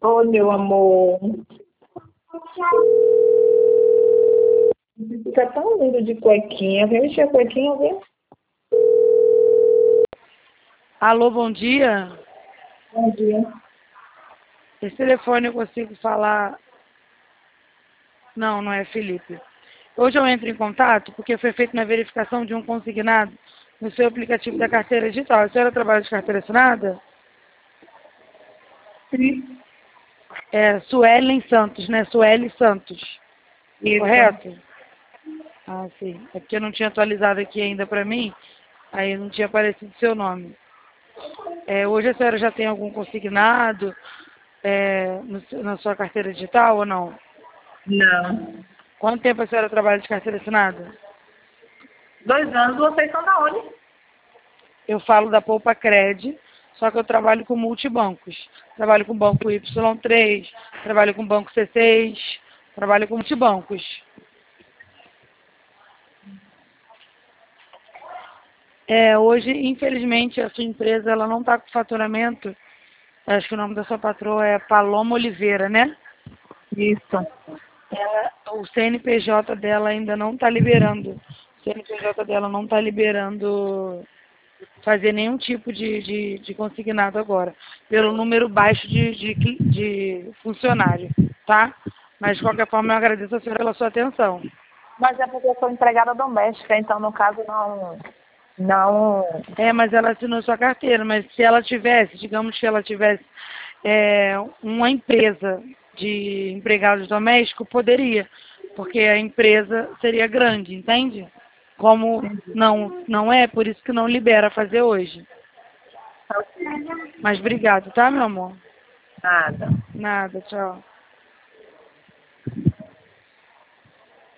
Oi, meu amor. Tá tão lindo de cuequinha. Vem vestir a cuequinha, vem. Alô, bom dia. Bom dia. Esse telefone eu consigo falar... Não, não é Felipe. Hoje eu entro em contato porque foi feita uma verificação de um consignado no seu aplicativo da carteira digital. A senhora trabalha de carteira assinada? Sim. É Suelen Santos, né? Sueli Santos. Isso. Correto? Ah, sim. É porque eu não tinha atualizado aqui ainda para mim, aí não tinha aparecido seu nome. Hoje a senhora já tem algum consignado na sua carteira digital ou não? Não. Quanto tempo a senhora trabalha de carteira assinada? 2 anos, vocês são da onde? Eu falo da Poupa Cred, só que eu trabalho com multibancos. Trabalho com o banco Y3, trabalho com o banco C6, trabalho com multibancos. Hoje, infelizmente, a sua empresa ela não está com faturamento. Acho que o nome da sua patroa é Paloma Oliveira, né? Isso. O CNPJ dela ainda não está liberando. O CNPJ dela não está liberando fazer nenhum tipo de consignado agora, pelo número baixo de funcionário, tá? Mas, de qualquer forma, eu agradeço a senhora pela sua atenção. Mas é porque eu sou empregada doméstica, então no caso não. Mas ela assinou sua carteira, mas se ela tivesse, digamos que ela tivesse uma empresa de empregados domésticos, poderia, porque a empresa seria grande, entende? Como não é, por isso que não libera fazer hoje. Mas obrigado, tá, meu amor? Nada. Nada, tchau.